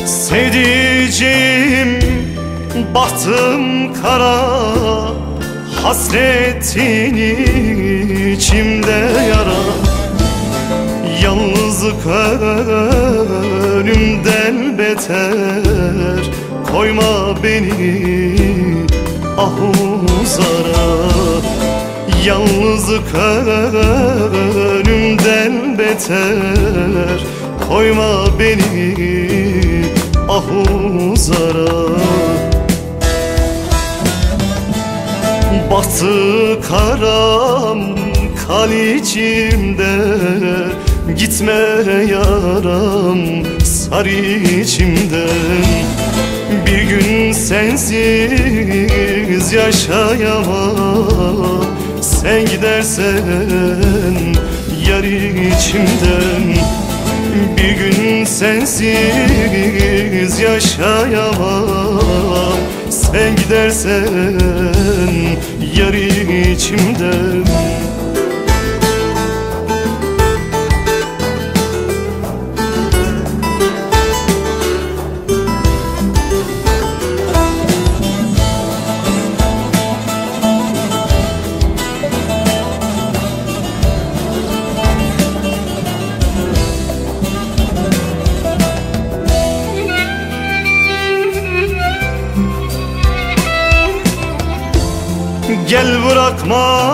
Sevdiceğim bahtım kara, hasretin içimde yara. Yalnızlık ölümden beter, koyma beni ahuzara. Yalnızlık ölümden beter, koyma beni ahuzara. Bahtı karam kal içimde, gitme yaram sar içimden. Bir gün sensiz yaşayamam, sen gidersen yar içimden. Bir gün sensiz yaşayamam, sen gidersen yar içimden. Gel bırakma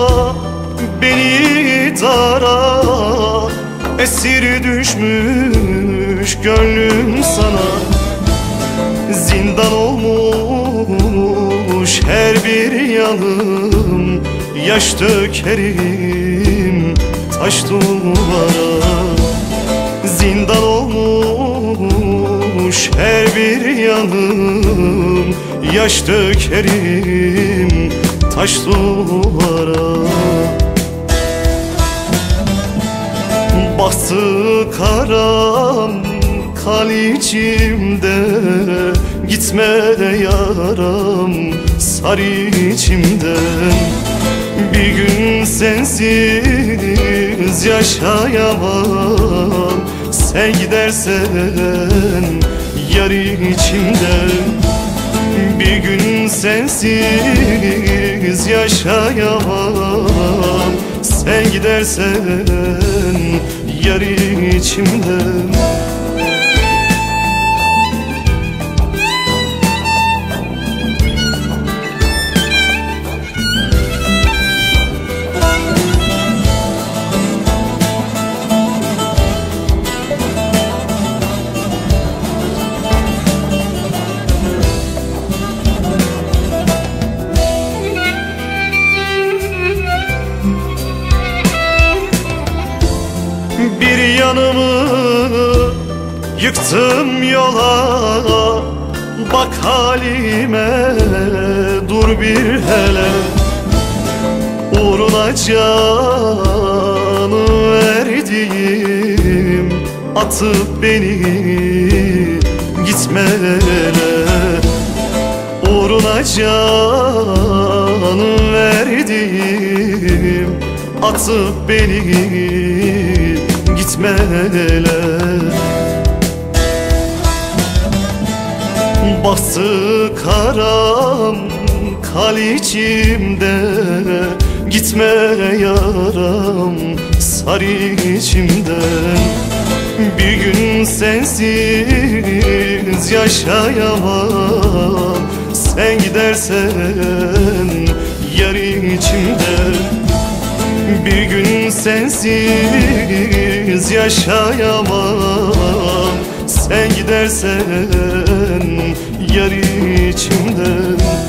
beni dara, esir düşmüş gönlüm sana. Zindan olmuş her bir yanım, yaş dökerim taş duvara. Zindan olmuş her bir yanım, yaş dökerim taş duvara. Bahtı karam kal içimde, gitme yaram sar içimden. Bir gün sensiz yaşayamam, sen gidersen yar içimden. Bir gün sensiz yaşayamam, sen gidersen yar içimden. Bir yanımı yıktım yola, bak halime dur bir hele. Uğruna canı verdiğim, atıp beni gitmelere. Uğruna canı verdiğim, atıp beni gitmeler. Bahtı karam kal içimde, gitme yaram sar içimden. Bir gün sensiz yaşayamam, sen gidersen yar içimden. Bir gün sensiz yaşayamam, sen gidersen yar içimden.